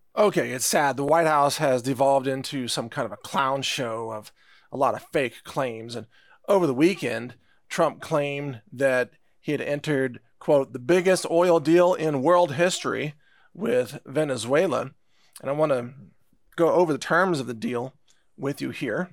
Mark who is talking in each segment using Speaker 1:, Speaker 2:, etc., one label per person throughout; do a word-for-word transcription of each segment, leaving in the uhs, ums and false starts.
Speaker 1: Okay, it's sad. The White House has devolved into some kind of a clown show of a lot of fake claims. And over the weekend, Trump claimed that he had entered, quote, the biggest oil deal in world history with Venezuela. And I want to go over the terms of the deal with you here.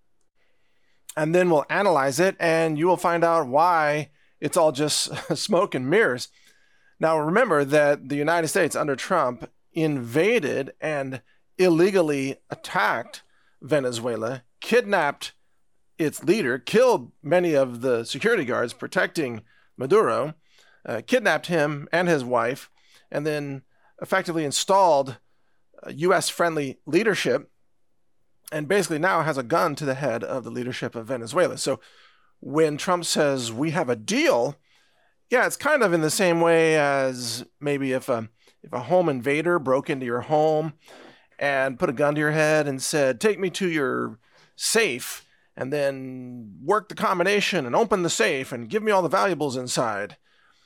Speaker 1: And then we'll analyze it, and you will find out why it's all just smoke and mirrors. Now, remember that the United States under Trump invaded and illegally attacked Venezuela, kidnapped its leader, killed many of the security guards protecting Maduro, uh, kidnapped him and his wife, and then effectively installed U S friendly leadership, and basically now has a gun to the head of the leadership of Venezuela. So when Trump says we have a deal, yeah, it's kind of in the same way as maybe if a if a home invader broke into your home and put a gun to your head and said, "Take me to your safe," and then work the combination and open the safe and give me all the valuables inside.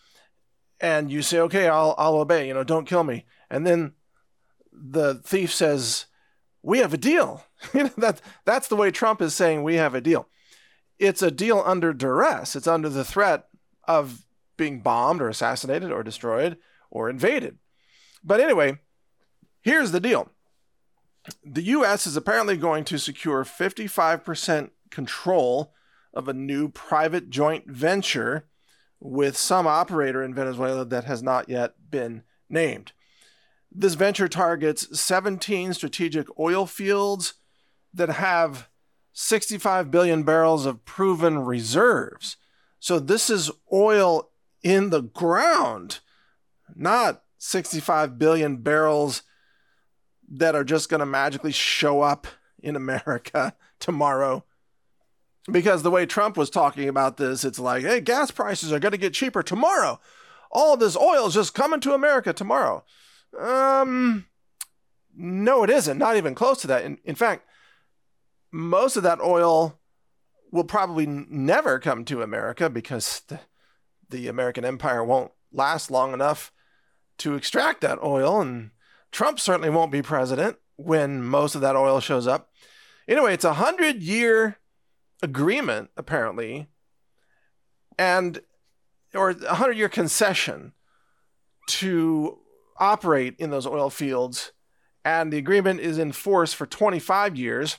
Speaker 1: And you say, "Okay, I'll I'll obey. You know, don't kill me." And then the thief says, "We have a deal." You know, that that's the way Trump is saying we have a deal. It's a deal under duress. It's under the threat of being bombed or assassinated or destroyed or invaded. But anyway, here's the deal. The U S is apparently going to secure fifty-five percent control of a new private joint venture with some operator in Venezuela that has not yet been named. This venture targets seventeen strategic oil fields that have sixty-five billion barrels of proven reserves. So this is oil in the ground, not sixty-five billion barrels that are just going to magically show up in America tomorrow. Because the way Trump was talking about this, it's like, hey, gas prices are going to get cheaper tomorrow. All of this oil is just coming to America tomorrow. Um, no, it isn't. Not even close to that. In, in fact, most of that oil will probably never come to America because the, the American empire won't last long enough to extract that oil, and Trump certainly won't be president when most of that oil shows up. Anyway, it's a hundred-year agreement, apparently, and or a hundred-year concession to operate in those oil fields, and the agreement is in force for twenty-five years.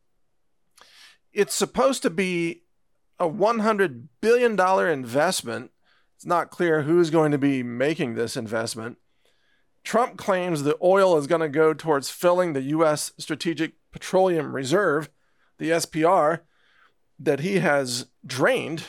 Speaker 1: It's supposed to be a one hundred billion dollars investment. It's not clear who's going to be making this investment. Trump claims the oil is going to go towards filling the U S Strategic Petroleum Reserve, the S P R, that he has drained,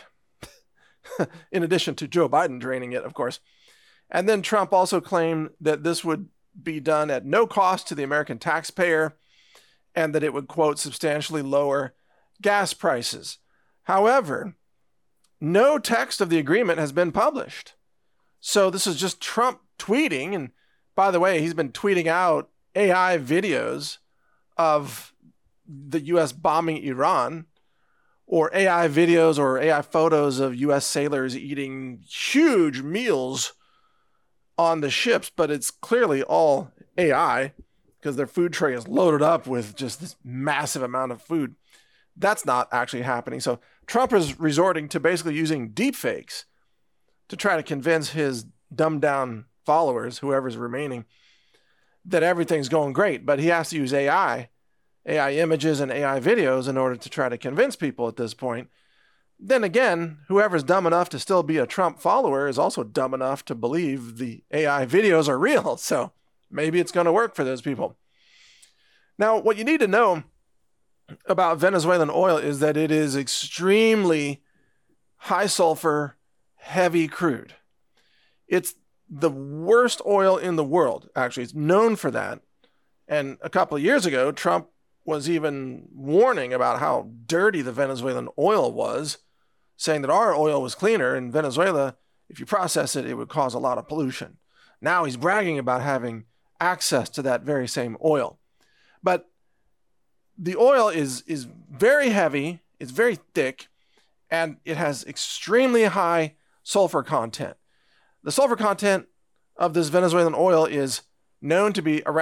Speaker 1: in addition to Joe Biden draining it, of course. And then Trump also claimed that this would be done at no cost to the American taxpayer and that it would, quote, substantially lower gas prices. However, no text of the agreement has been published. So this is just Trump tweeting. And by the way, he's been tweeting out A I videos of the U S bombing Iran, or A I videos or A I photos of U S sailors eating huge meals on the ships, but it's clearly all A I because their food tray is loaded up with just this massive amount of food. That's not actually happening. So Trump is resorting to basically using deepfakes to try to convince his dumbed down followers, whoever's remaining, that everything's going great. But he has to use A I, A I images and A I videos in order to try to convince people at this point. Then again, whoever's dumb enough to still be a Trump follower is also dumb enough to believe the A I videos are real. So maybe it's going to work for those people. Now, what you need to know about Venezuelan oil is that it is extremely high sulfur, heavy crude. It's the worst oil in the world, actually. It's known for that. And a couple of years ago, Trump was even warning about how dirty the Venezuelan oil was, saying that our oil was cleaner. In Venezuela, if you process it, it would cause a lot of pollution. Now he's bragging about having access to that very same oil. But the oil is, is very heavy, it's very thick, and it has extremely high sulfur content. The sulfur content of this Venezuelan oil is known to be around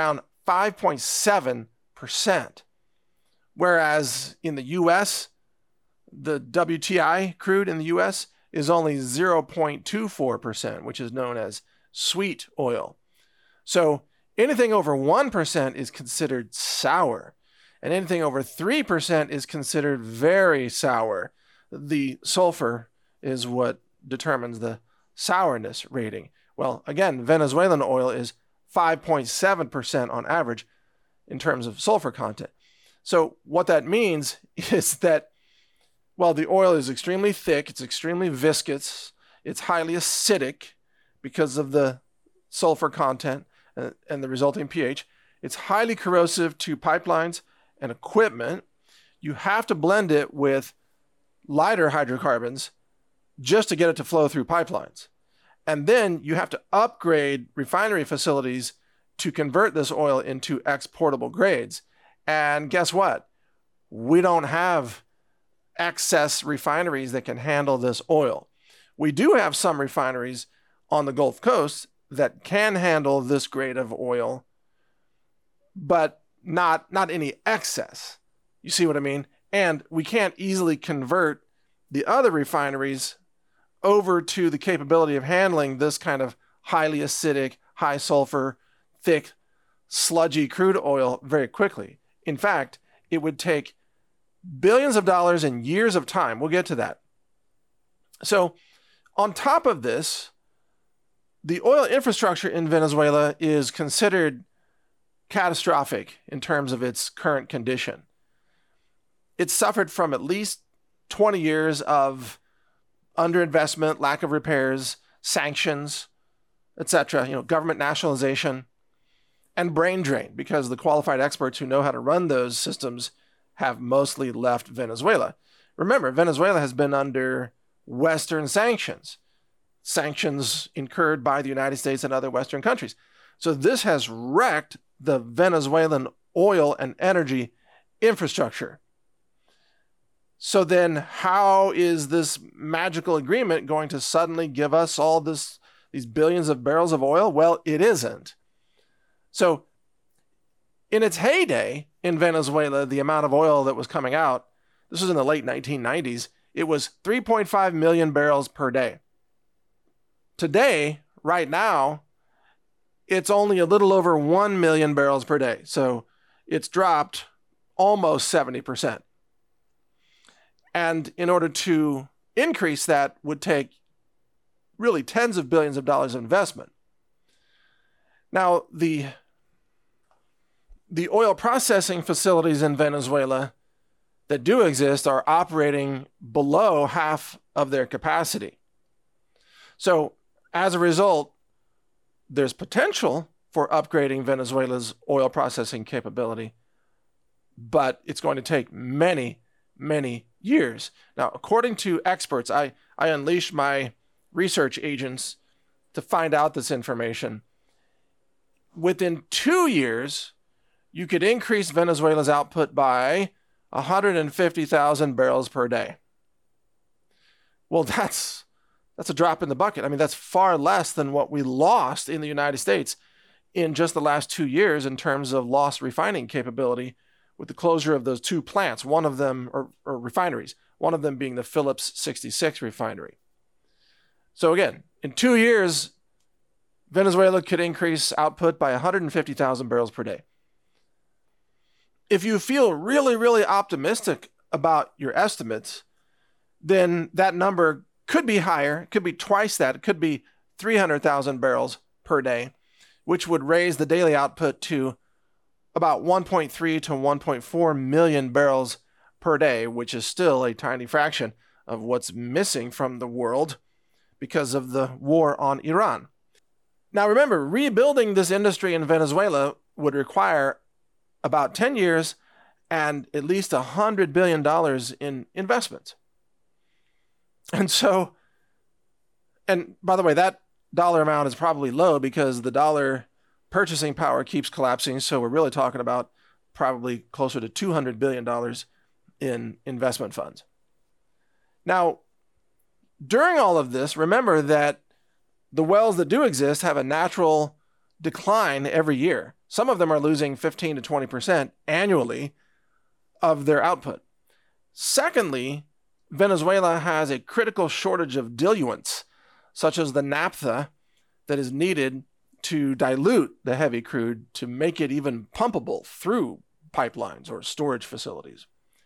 Speaker 1: five point seven percent. Whereas in the U S, the W T I crude in the U S is only zero point two four percent, which is known as sweet oil. So anything over one percent is considered sour, and anything over three percent is considered very sour. The sulfur is what determines the sourness rating. Well, again, Venezuelan oil is five point seven percent on average in terms of sulfur content. So what that means is that, well, the oil is extremely thick, it's extremely viscous, it's highly acidic because of the sulfur content and the resulting pH. It's highly corrosive to pipelines and equipment. You have to blend it with lighter hydrocarbons just to get it to flow through pipelines. And then you have to upgrade refinery facilities to convert this oil into exportable grades. And guess what? We don't have excess refineries that can handle this oil. We do have some refineries on the Gulf Coast that can handle this grade of oil, but not, not any excess. You see what I mean? And we can't easily convert the other refineries over to the capability of handling this kind of highly acidic, high sulfur, thick, sludgy crude oil very quickly. In fact, it would take billions of dollars and years of time. We'll get to that. So on top of this, the oil infrastructure in Venezuela is considered catastrophic in terms of its current condition. It's suffered from at least twenty years of underinvestment, lack of repairs, sanctions, et cetera, you know, government nationalization, and brain drain, because the qualified experts who know how to run those systems have mostly left Venezuela. Remember, Venezuela has been under Western sanctions, sanctions incurred by the United States and other Western countries. So this has wrecked the Venezuelan oil and energy infrastructure. So then how is this magical agreement going to suddenly give us all this, these billions of barrels of oil? Well, it isn't. So in its heyday in Venezuela, the amount of oil that was coming out, this was in the late nineteen nineties, it was three point five million barrels per day. Today, right now, it's only a little over one million barrels per day. So it's dropped almost seventy percent. And in order to increase that would take really tens of billions of dollars of investment. Now, the, the oil processing facilities in Venezuela that do exist are operating below half of their capacity. So as a result, there's potential for upgrading Venezuela's oil processing capability, but it's going to take many, many years. Now, according to experts, I, I unleashed my research agents to find out this information. Within two years, you could increase Venezuela's output by one hundred fifty thousand barrels per day. Well, that's that's a drop in the bucket. I mean, that's far less than what we lost in the United States in just the last two years in terms of lost refining capability with the closure of those two plants, one of them, or, or refineries, one of them being the Phillips sixty-six refinery. So again, in two years, Venezuela could increase output by one hundred fifty thousand barrels per day. If you feel really, really optimistic about your estimates, then that number could be higher. It could be twice that. It could be three hundred thousand barrels per day, which would raise the daily output to about one point three to one point four million barrels per day, which is still a tiny fraction of what's missing from the world because of the war on Iran. Now remember, rebuilding this industry in Venezuela would require about ten years and at least one hundred billion dollars in investments. And so, and by the way, that dollar amount is probably low because the dollar purchasing power keeps collapsing. So we're really talking about probably closer to two hundred billion dollars in investment funds. Now, during all of this, remember that the wells that do exist have a natural decline every year. Some of them are losing fifteen to twenty percent annually of their output. Secondly, Venezuela has a critical shortage of diluents, such as the naphtha that is needed to dilute the heavy crude to make it even pumpable through pipelines or storage facilities.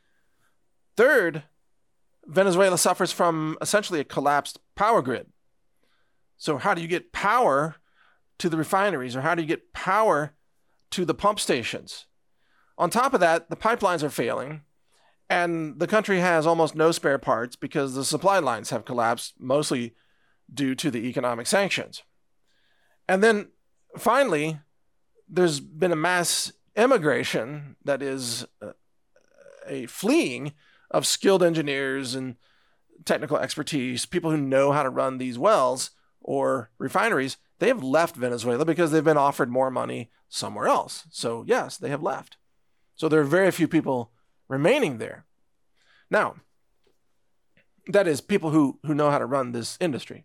Speaker 1: Third, Venezuela suffers from essentially a collapsed power grid. So how do you get power to the refineries, or how do you get power to the pump stations? On top of that, the pipelines are failing, and the country has almost no spare parts because the supply lines have collapsed, mostly due to the economic sanctions. And then finally, there's been a mass immigration, that is a fleeing of skilled engineers and technical expertise, people who know how to run these wells or refineries. They have left Venezuela because they've been offered more money somewhere else. So yes, they have left. So there are very few people remaining there. Now, that is people who, who know how to run this industry.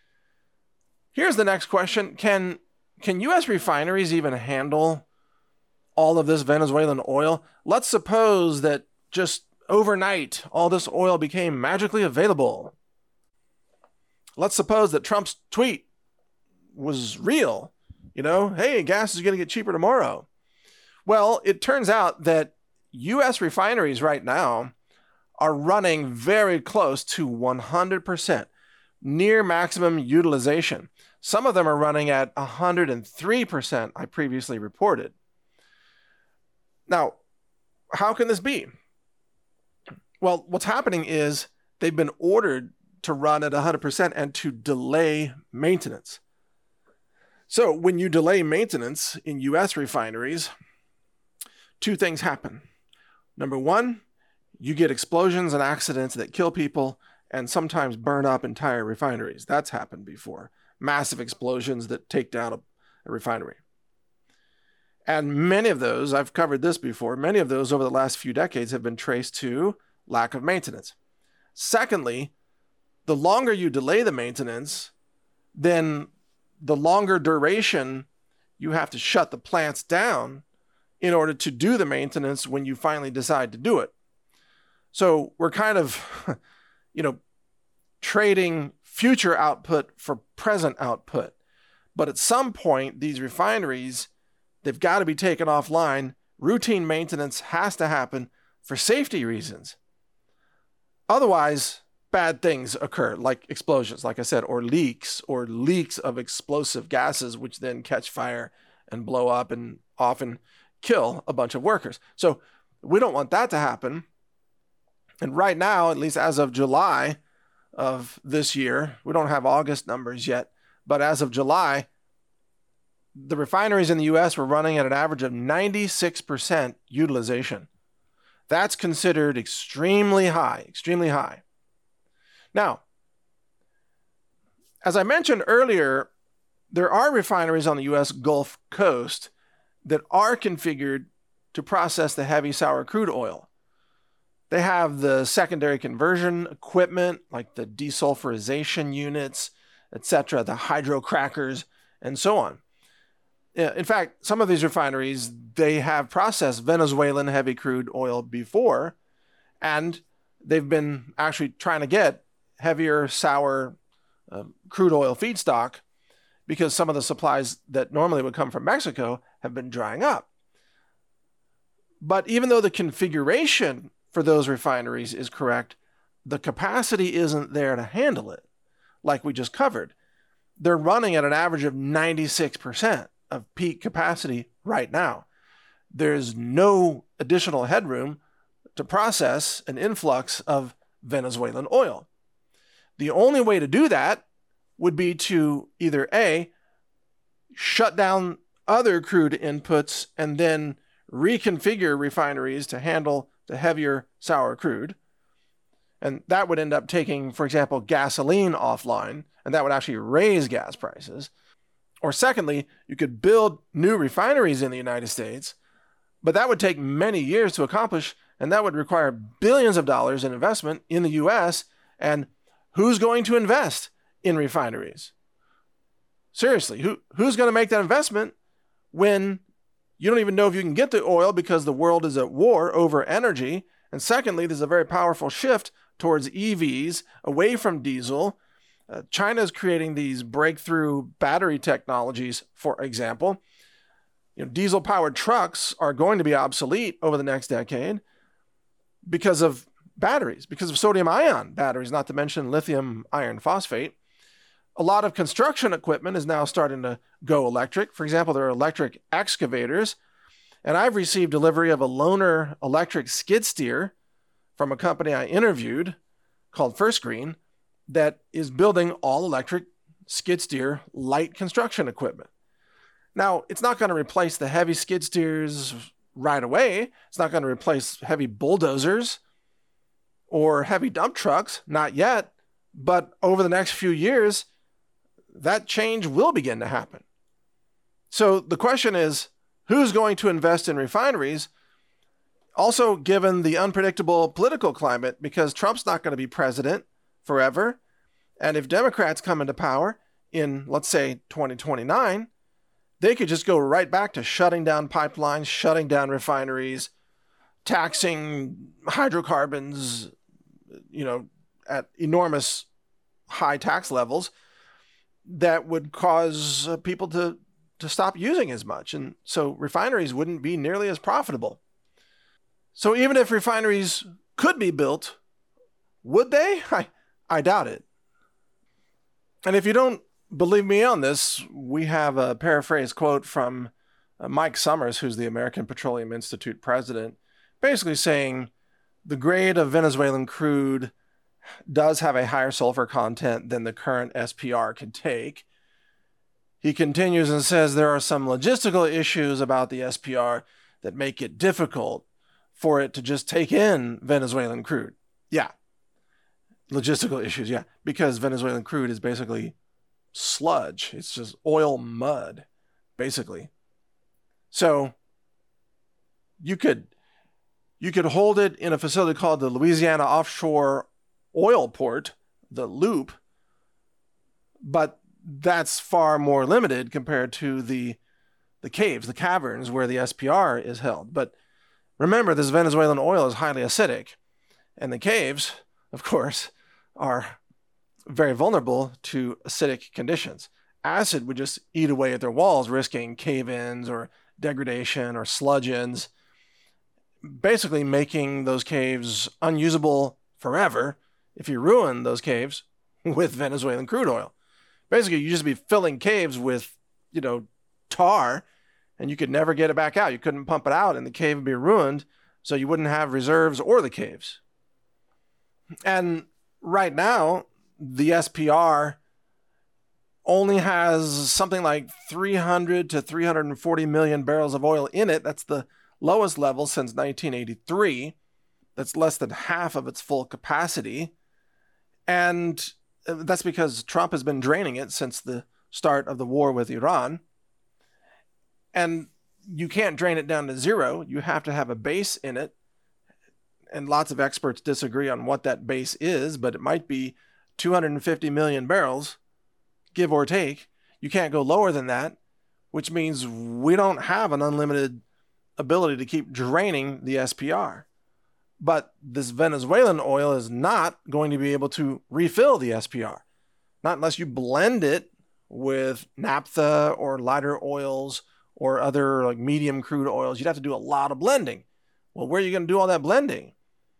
Speaker 1: Here's the next question. Can, can U S refineries even handle all of this Venezuelan oil? Let's suppose that just overnight, all this oil became magically available. Let's suppose that Trump's tweet was real. You know, hey, gas is going to get cheaper tomorrow. Well, it turns out that U S refineries right now are running very close to one hundred percent, near maximum utilization. Some of them are running at one hundred three percent, I previously reported. Now, how can this be? Well, what's happening is they've been ordered to run at one hundred percent and to delay maintenance. So when you delay maintenance in U S refineries, two things happen. Number one, you get explosions and accidents that kill people and sometimes burn up entire refineries. That's happened before. Massive explosions that take down a, a refinery. And many of those, I've covered this before, many of those over the last few decades have been traced to lack of maintenance. Secondly, the longer you delay the maintenance, then the longer duration you have to shut the plants down in order to do the maintenance when you finally decide to do it. So we're kind of, you know, trading future output for present output. But at some point, these refineries, they've got to be taken offline. Routine maintenance has to happen for safety reasons. Otherwise, bad things occur, like explosions, like I said, or leaks, or leaks of explosive gases, which then catch fire and blow up and often kill a bunch of workers. So we don't want that to happen. And right now, at least as of July of this year, we don't have August numbers yet, but as of July, the refineries in the U S were running at an average of ninety-six percent utilization. That's considered extremely high, extremely high. Now, as I mentioned earlier, there are refineries on the U S Gulf Coast that are configured to process the heavy sour crude oil. They have the secondary conversion equipment, like the desulfurization units, et cetera, the hydrocrackers, and so on. In fact, some of these refineries, they have processed Venezuelan heavy crude oil before, and they've been actually trying to get heavier sour uh, crude oil feedstock because some of the supplies that normally would come from Mexico have been drying up. But even though the configuration for those refineries is correct, the capacity isn't there to handle it, like we just covered. They're running at an average of ninety-six percent of peak capacity right now. There's no additional headroom to process an influx of Venezuelan oil. The only way to do that would be to either A, shut down other crude inputs and then reconfigure refineries to handle the heavier sour crude. And that would end up taking, for example, gasoline offline, and that would actually raise gas prices. Or secondly, you could build new refineries in the United States, but that would take many years to accomplish, and that would require billions of dollars in investment in the U S, and who's going to invest in refineries? Seriously, who who's going to make that investment when you don't even know if you can get the oil because the world is at war over energy? And secondly, there's a very powerful shift towards E Vs, away from diesel. Uh, China is creating these breakthrough battery technologies, for example. You know, diesel-powered trucks are going to be obsolete over the next decade because of batteries, because of sodium-ion batteries, not to mention lithium iron phosphate. A lot of construction equipment is now starting to go electric. For example, there are electric excavators, and I've received delivery of a loaner electric skid steer from a company I interviewed called First Green that is building all-electric skid steer light construction equipment. Now, it's not going to replace the heavy skid steers right away. It's not going to replace heavy bulldozers or heavy dump trucks, not yet. But over the next few years, that change will begin to happen. So the question is, who's going to invest in refineries? Also, given the unpredictable political climate, because Trump's not going to be president forever. And if Democrats come into power in, let's say, twenty twenty-nine, they could just go right back to shutting down pipelines, shutting down refineries, taxing hydrocarbons, you know, at enormous high tax levels that would cause uh, people to, to stop using as much. And so refineries wouldn't be nearly as profitable. So even if refineries could be built, would they? I, I doubt it. And if you don't believe me on this, we have a paraphrase quote from uh, Mike Summers, who's the American Petroleum Institute president, basically saying the grade of Venezuelan crude does have a higher sulfur content than the current S P R can take. He continues and says there are some logistical issues about the S P R that make it difficult for it to just take in Venezuelan crude. Yeah. Logistical issues, yeah. Because Venezuelan crude is basically sludge. It's just oil mud, basically. So you could you could hold it in a facility called the Louisiana Offshore Oil Port, the Loop, but that's far more limited compared to the the caves, the caverns where the S P R is held. But remember, this Venezuelan oil is highly acidic, and the caves, of course, are very vulnerable to acidic conditions. Acid would just eat away at their walls, risking cave-ins or degradation or sludge-ins, basically making those caves unusable forever if you ruin those caves with Venezuelan crude oil. Basically, you just be filling caves with, you know, tar, and you could never get it back out. You couldn't pump it out, and the cave would be ruined, so you wouldn't have reserves or the caves. And right now, the S P R only has something like three hundred to three hundred forty million barrels of oil in it. That's the lowest level since nineteen eighty-three. That's less than half of its full capacity. And that's because Trump has been draining it since the start of the war with Iran. And you can't drain it down to zero. You have to have a base in it. And lots of experts disagree on what that base is, but it might be two hundred fifty million barrels, give or take. You can't go lower than that, which means we don't have an unlimited ability to keep draining the S P R. But this Venezuelan oil is not going to be able to refill the S P R. Not unless you blend it with naphtha or lighter oils or other like medium crude oils. You'd have to do a lot of blending. Well, where are you going to do all that blending?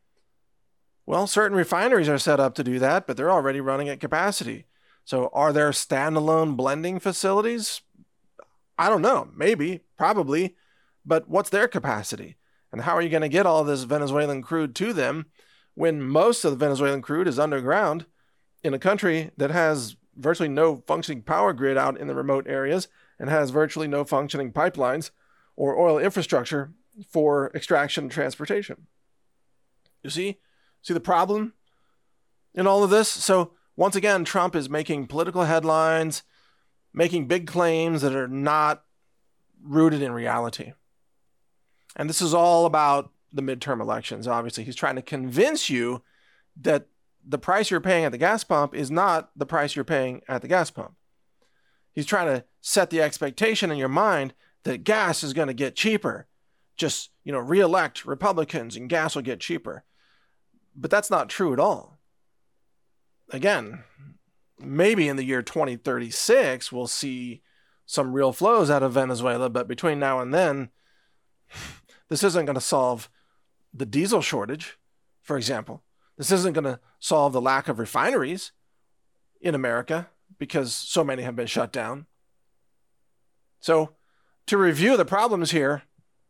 Speaker 1: Well, certain refineries are set up to do that, but they're already running at capacity. So are there standalone blending facilities? I don't know. Maybe, probably. But what's their capacity? And how are you going to get all this Venezuelan crude to them when most of the Venezuelan crude is underground in a country that has virtually no functioning power grid out in the remote areas and has virtually no functioning pipelines or oil infrastructure for extraction and transportation? You see? See the problem in all of this? So once again, Trump is making political headlines, making big claims that are not rooted in reality. And this is all about the midterm elections. Obviously, he's trying to convince you that the price you're paying at the gas pump is not the price you're paying at the gas pump. He's trying to set the expectation in your mind that gas is going to get cheaper. Just, you know, re-elect Republicans and gas will get cheaper. But that's not true at all. Again, maybe in the year twenty thirty-six, we'll see some real flows out of Venezuela, but between now and then, this isn't going to solve the diesel shortage, for example. This isn't going to solve the lack of refineries in America because so many have been shut down. So, to review the problems here,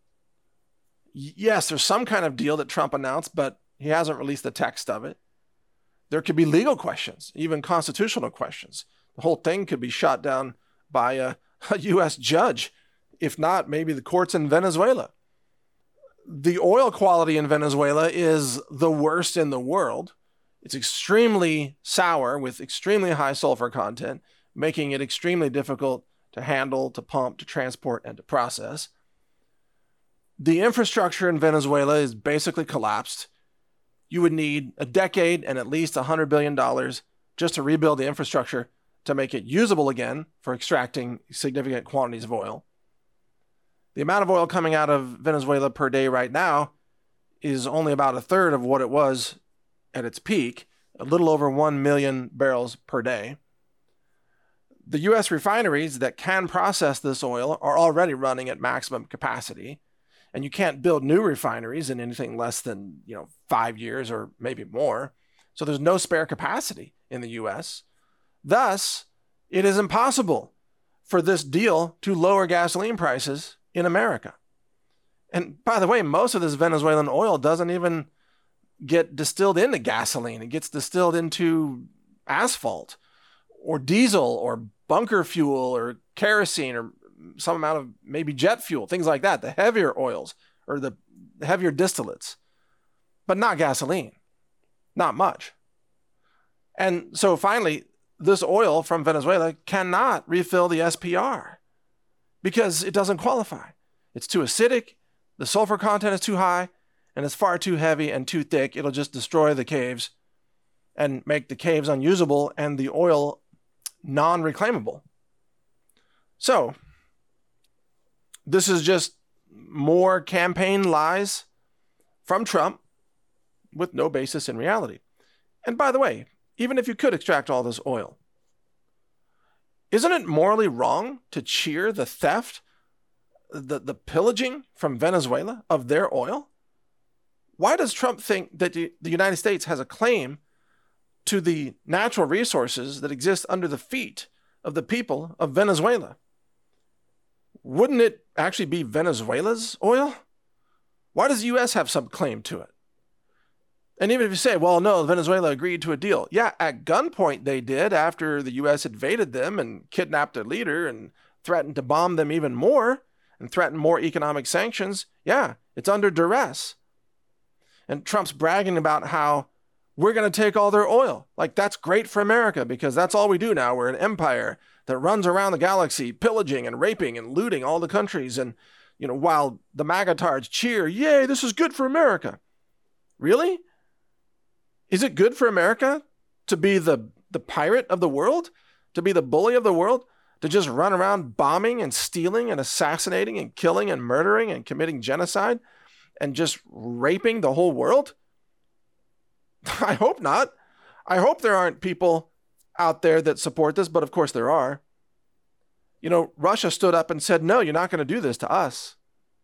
Speaker 1: yes, there's some kind of deal that Trump announced, but he hasn't released the text of it. There could be legal questions, even constitutional questions. The whole thing could be shot down by a, a U S judge. If not, maybe the courts in Venezuela. The oil quality in Venezuela is the worst in the world. It's extremely sour with extremely high sulfur content, making it extremely difficult to handle, to pump, to transport, and to process. The infrastructure in Venezuela is basically collapsed. You would need a decade and at least one hundred billion dollars just to rebuild the infrastructure to make it usable again for extracting significant quantities of oil. The amount of oil coming out of Venezuela per day right now is only about a third of what it was at its peak, a little over one million barrels per day. The U S refineries that can process this oil are already running at maximum capacity, and you can't build new refineries in anything less than, you know, five years or maybe more. So there's no spare capacity in the U S. Thus, it is impossible for this deal to lower gasoline prices in America. And by the way, most of this Venezuelan oil doesn't even get distilled into gasoline. It gets distilled into asphalt or diesel or bunker fuel or kerosene or some amount of maybe jet fuel, things like that, the heavier oils or the heavier distillates, but not gasoline, not much. And so finally, this oil from Venezuela cannot refill the S P R because it doesn't qualify. It's too acidic, the sulfur content is too high, and it's far too heavy and too thick. It'll just destroy the caves and make the caves unusable and the oil non-reclaimable. So, this is just more campaign lies from Trump with no basis in reality. And by the way, even if you could extract all this oil, isn't it morally wrong to cheer the theft, the, the pillaging from Venezuela of their oil? Why does Trump think that the, the United States has a claim to the natural resources that exist under the feet of the people of Venezuela? Wouldn't it actually be Venezuela's oil? Why does the U S have some claim to it? And even if you say, well, no, Venezuela agreed to a deal. Yeah, at gunpoint they did after the U S invaded them and kidnapped their leader and threatened to bomb them even more and threatened more economic sanctions. Yeah, it's under duress. And Trump's bragging about how we're going to take all their oil. Like, that's great for America because that's all we do now. We're an empire that runs around the galaxy, pillaging and raping and looting all the countries. And, you know, while the MAGA-tards cheer, yay, this is good for America. Really? Is it good for America to be the, the pirate of the world? To be the bully of the world? To just run around bombing and stealing and assassinating and killing and murdering and committing genocide and just raping the whole world? I hope not. I hope there aren't people out there that support this, but of course there are. You know, Russia stood up and said, no, you're not going to do this to us.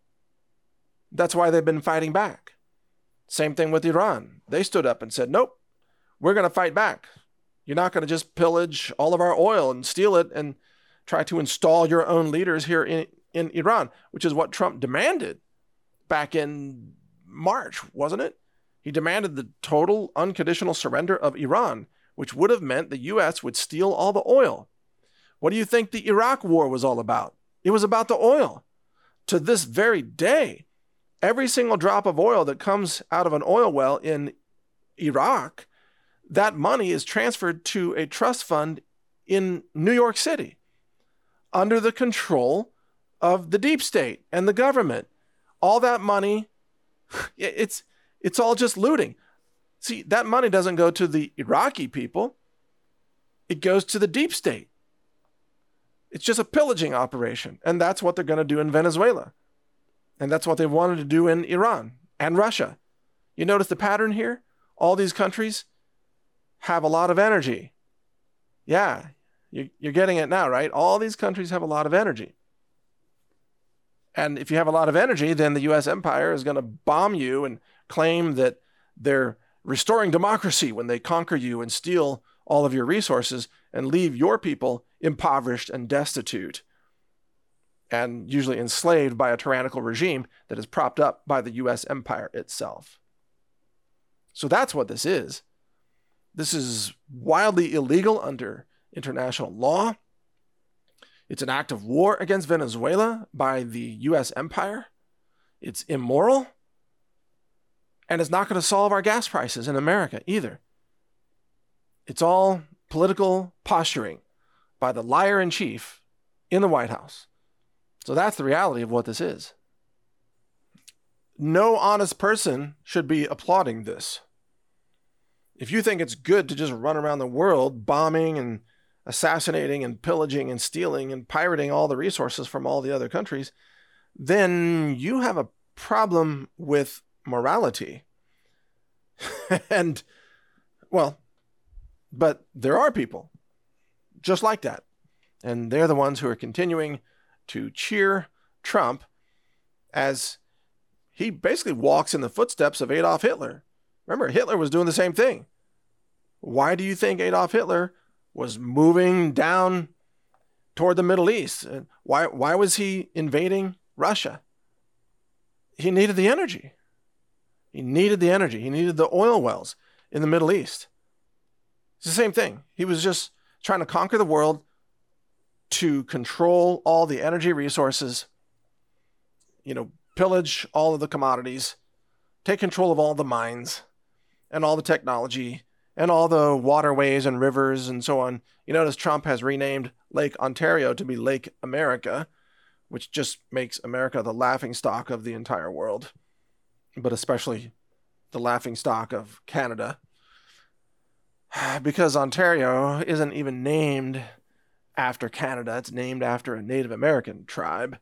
Speaker 1: That's why they've been fighting back. Same thing with Iran. They stood up and said, nope, we're going to fight back. You're not going to just pillage all of our oil and steal it and try to install your own leaders here in, in Iran, which is what Trump demanded back in March, wasn't it? He demanded the total unconditional surrender of Iran, which would have meant the U S would steal all the oil. What do you think the Iraq war was all about? It was about the oil. To this very day, every single drop of oil that comes out of an oil well in Iraq, that money is transferred to a trust fund in New York City under the control of the deep state and the government. All that money, it's it's all just looting. See, that money doesn't go to the Iraqi people. It goes to the deep state. It's just a pillaging operation. And that's what they're going to do in Venezuela. And that's what they wanted to do in Iran and Russia. You notice the pattern here? All these countries have a lot of energy. Yeah, you're getting it now, right? All these countries have a lot of energy. And if you have a lot of energy, then the U S empire is going to bomb you and claim that they're restoring democracy when they conquer you and steal all of your resources and leave your people impoverished and destitute, and usually enslaved by a tyrannical regime that is propped up by the U S empire itself. So that's what this is. This is wildly illegal under international law. It's an act of war against Venezuela by the U S empire. It's immoral. And it's not going to solve our gas prices in America either. It's all political posturing by the liar in chief in the White House. So that's the reality of what this is. No honest person should be applauding this. If you think it's good to just run around the world bombing and assassinating and pillaging and stealing and pirating all the resources from all the other countries, then you have a problem with morality. And, well, but there are people just like that. And they're the ones who are continuing to cheer Trump as he basically walks in the footsteps of Adolf Hitler. Remember, Hitler was doing the same thing. Why do you think Adolf Hitler was moving down toward the Middle East? Why, why was he invading Russia? He needed the energy. He needed the energy. He needed the oil wells in the Middle East. It's the same thing. He was just trying to conquer the world to control all the energy resources, you know, pillage all of the commodities, take control of all the mines and all the technology and all the waterways and rivers and so on. You notice Trump has renamed Lake Ontario to be Lake America, which just makes America the laughingstock of the entire world, but especially the laughingstock of Canada. Because Ontario isn't even named after Canada. It's named after a Native American tribe.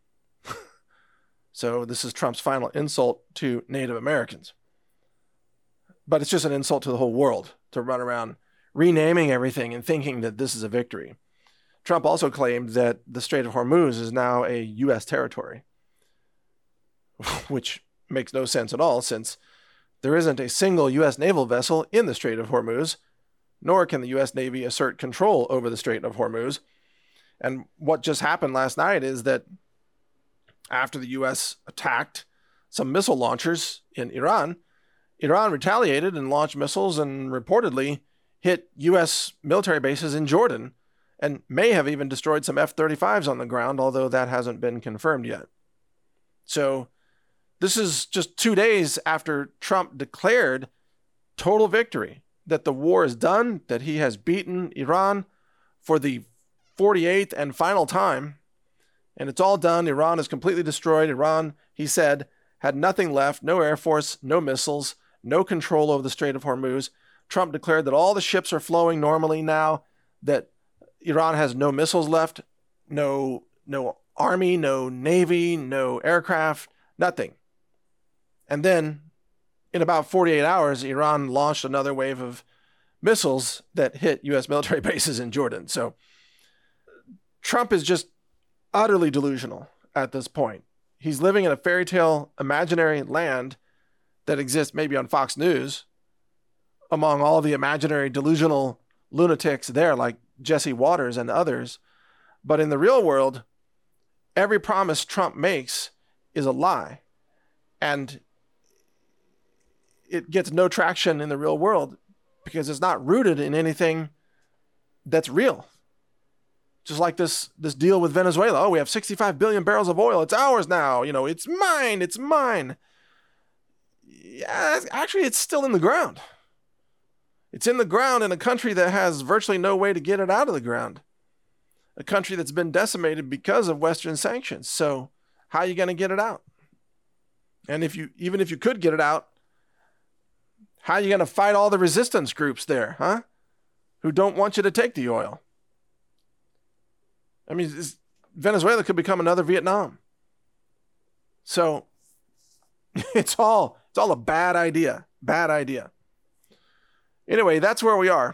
Speaker 1: So this is Trump's final insult to Native Americans. But it's just an insult to the whole world to run around renaming everything and thinking that this is a victory. Trump also claimed that the Strait of Hormuz is now a U S territory, which makes no sense at all, since there isn't a single U S naval vessel in the Strait of Hormuz, nor can the U S Navy assert control over the Strait of Hormuz. And what just happened last night is that after the U S attacked some missile launchers in Iran, Iran retaliated and launched missiles and reportedly hit U S military bases in Jordan and may have even destroyed some F thirty-fives on the ground, although that hasn't been confirmed yet. So this is just two days after Trump declared total victory, that the war is done, that he has beaten Iran for the forty-eighth and final time, and it's all done. Iran is completely destroyed. Iran, he said, had nothing left, no air force, no missiles, no control over the Strait of Hormuz. Trump declared that all the ships are flowing normally now, that Iran has no missiles left, no, no army, no navy, no aircraft, nothing. And then in about forty-eight hours, Iran launched another wave of missiles that hit U S military bases in Jordan. So Trump is just utterly delusional at this point. He's living in a fairy tale imaginary land that exists maybe on Fox News among all the imaginary delusional lunatics there, like Jesse Waters and others. But in the real world, every promise Trump makes is a lie. And it gets no traction in the real world because it's not rooted in anything that's real. Just like this, this deal with Venezuela. Oh, we have sixty-five billion barrels of oil. It's ours now. You know, it's mine. It's mine. Yeah, actually, it's still in the ground. It's in the ground in a country that has virtually no way to get it out of the ground. A country that's been decimated because of Western sanctions. So how are you going to get it out? And if you, even if you could get it out, how are you going to fight all the resistance groups there, huh? Who don't want you to take the oil? I mean, Venezuela could become another Vietnam. So it's all it's all a bad idea. Bad idea. Anyway, that's where we are.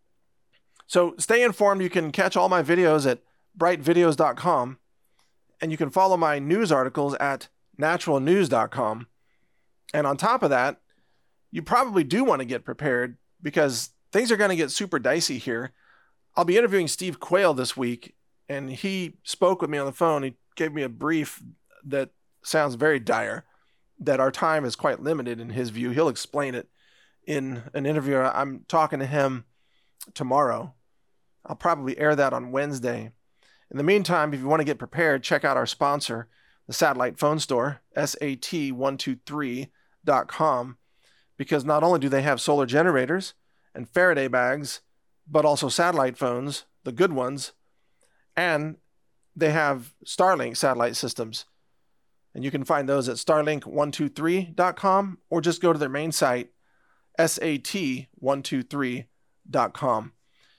Speaker 1: So stay informed. You can catch all my videos at bright videos dot com, and you can follow my news articles at natural news dot com. And on top of that, you probably do want to get prepared because things are going to get super dicey here. I'll be interviewing Steve Quayle this week, and he spoke with me on the phone. He gave me a brief that sounds very dire, that our time is quite limited in his view. He'll explain it in an interview. I'm talking to him tomorrow. I'll probably air that on Wednesday. In the meantime, if you want to get prepared, check out our sponsor, the Satellite Phone Store, S A T one two three dot com, because not only do they have solar generators and Faraday bags, but also satellite phones, the good ones, and they have Starlink satellite systems. And you can find those at starlink one two three dot com or just go to their main site, S A T one two three dot com.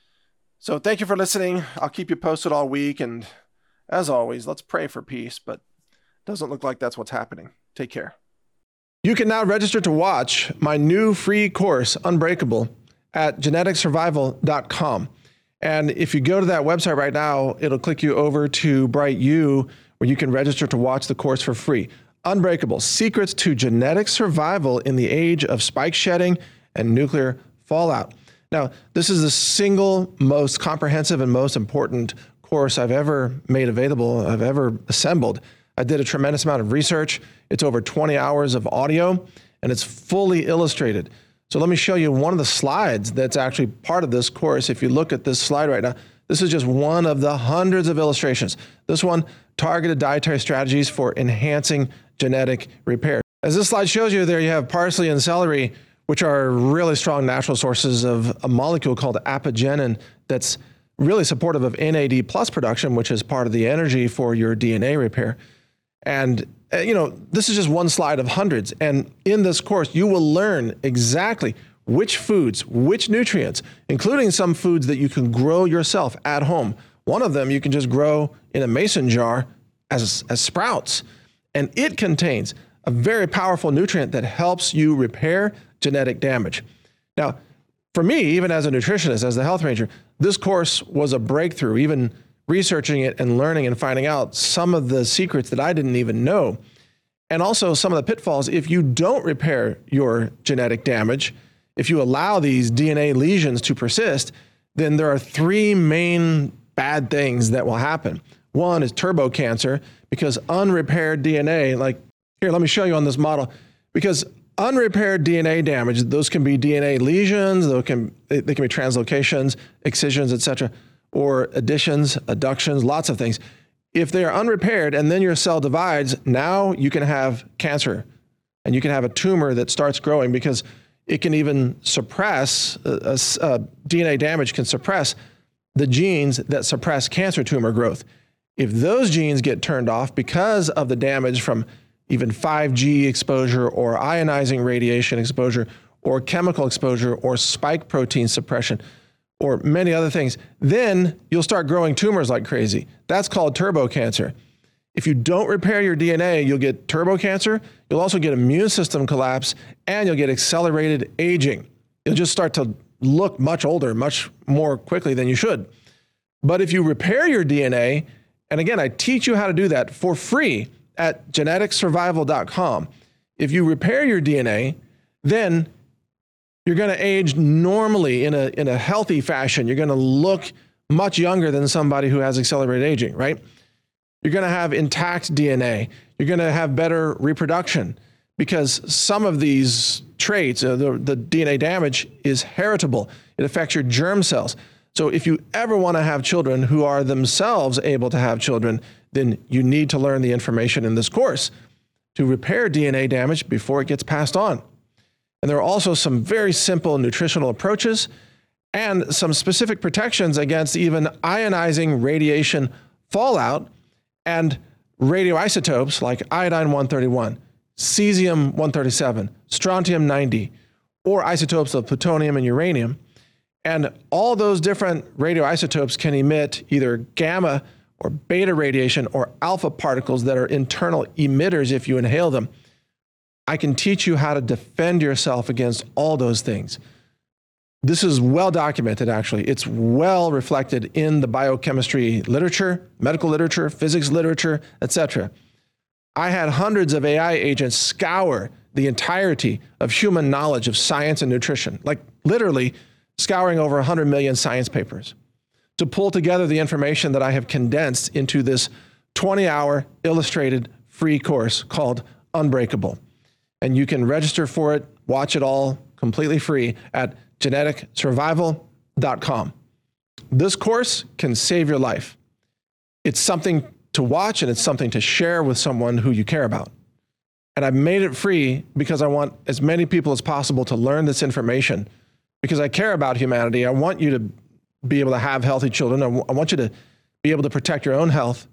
Speaker 1: So thank you for listening. I'll keep you posted all week. And as always, let's pray for peace, but it doesn't look like that's what's happening. Take care. You can now register to watch my new free course, Unbreakable, at genetic survival dot com. And if you go to that website right now, it'll click you over to BrightU, where you can register to watch the course for free. Unbreakable, Secrets to Genetic Survival in the Age of Spike Shedding and Nuclear Fallout. Now, this is the single most comprehensive and most important course I've ever made available, I've ever assembled. I did a tremendous amount of research. It's over twenty hours of audio, and it's fully illustrated. So let me show you one of the slides that's actually part of this course. If you look at this slide right now, this is just one of the hundreds of illustrations. This one, targeted dietary strategies for enhancing genetic repair. As this slide shows you, there you have parsley and celery, which are really strong natural sources of a molecule called apigenin that's really supportive of N A D plus production, which is part of the energy for your D N A repair. And, uh, you know, this is just one slide of hundreds. And in this course, you will learn exactly which foods, which nutrients, including some foods that you can grow yourself at home. One of them you can just grow in a mason jar as, as sprouts. And it contains a very powerful nutrient that helps you repair genetic damage. Now, for me, even as a nutritionist, as the health ranger, this course was a breakthrough, even researching it and learning and finding out some of the secrets that I didn't even know. And also some of the pitfalls if you don't repair your genetic damage. If you allow these D N A lesions to persist, then there are three main bad things that will happen. One is turbo cancer, because unrepaired D N A, like here, let me show you on this model, because unrepaired D N A damage, those can be D N A lesions, those can, they can be translocations, excisions, et cetera, or additions, adductions, lots of things. If they are unrepaired and then your cell divides, now you can have cancer and you can have a tumor that starts growing, because it can even suppress, uh, uh, D N A damage can suppress the genes that suppress cancer tumor growth. If those genes get turned off because of the damage from even five G exposure or ionizing radiation exposure or chemical exposure or spike protein suppression or many other things, then you'll start growing tumors like crazy. That's called turbo cancer. If you don't repair your D N A, you'll get turbo cancer, you'll also get immune system collapse, and you'll get accelerated aging. You'll just start to look much older, much more quickly than you should. But if you repair your D N A, and again, I teach you how to do that for free at genetic survival dot com. If you repair your D N A, then you're going to age normally in a, in a healthy fashion. You're going to look much younger than somebody who has accelerated aging, right? You're going to have intact D N A. You're going to have better reproduction, because some of these traits, uh, the, the D N A damage, is heritable. It affects your germ cells. So if you ever want to have children who are themselves able to have children, then you need to learn the information in this course to repair D N A damage before it gets passed on. And there are also some very simple nutritional approaches and some specific protections against even ionizing radiation fallout and radioisotopes like iodine one thirty-one, cesium one thirty-seven, strontium ninety, or isotopes of plutonium and uranium. And all those different radioisotopes can emit either gamma or beta radiation or alpha particles that are internal emitters if you inhale them. I can teach you how to defend yourself against all those things. This is well documented, actually. It's well reflected in the biochemistry literature, medical literature, physics literature, et cetera. I had hundreds of A I agents scour the entirety of human knowledge of science and nutrition, like literally scouring over one hundred million science papers to pull together the information that I have condensed into this twenty hour illustrated free course called Unbreakable. And you can register for it, watch it all completely free at genetic survival dot com. This course can save your life. It's something to watch and it's something to share with someone who you care about. And I've made it free because I want as many people as possible to learn this information because I care about humanity. I want you to be able to have healthy children. I, w- I want you to be able to protect your own health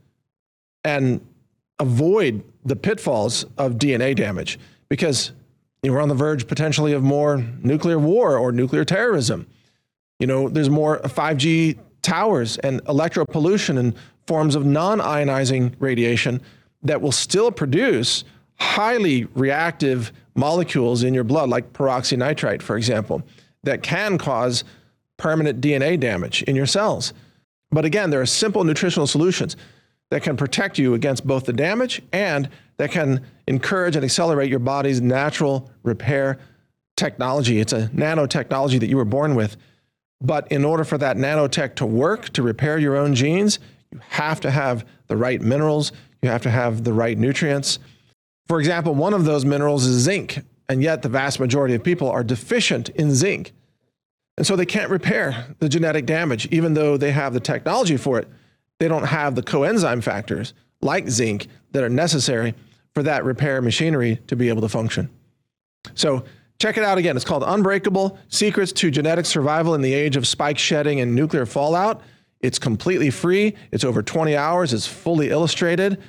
Speaker 1: and avoid the pitfalls of D N A damage because you know, we're on the verge potentially of more nuclear war or nuclear terrorism. You know, there's more five G towers and electropollution and forms of non-ionizing radiation that will still produce highly reactive molecules in your blood, like peroxynitrite, for example, that can cause permanent D N A damage in your cells. But again, there are simple nutritional solutions that can protect you against both the damage and that can encourage and accelerate your body's natural repair technology. It's a nanotechnology that you were born with. But in order for that nanotech to work, to repair your own genes, you have to have the right minerals. You have to have the right nutrients. For example, one of those minerals is zinc, and yet the vast majority of people are deficient in zinc. And so they can't repair the genetic damage, even though they have the technology for it. They don't have the coenzyme factors like zinc that are necessary for that repair machinery to be able to function. So check it out again. It's called Unbreakable: Secrets to Genetic Survival in the Age of Spike Shedding and Nuclear Fallout. It's completely free. It's over twenty hours. It's fully illustrated.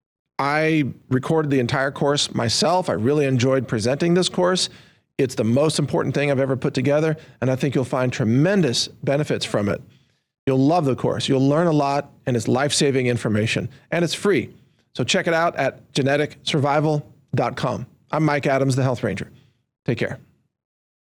Speaker 1: I recorded the entire course myself. I really enjoyed presenting this course. It's the most important thing I've ever put together, and I think you'll find tremendous benefits from it. You'll love the course. You'll learn a lot, and it's life-saving information, and it's free. So check it out at genetic survival dot com. I'm Mike Adams, the Health Ranger. Take care.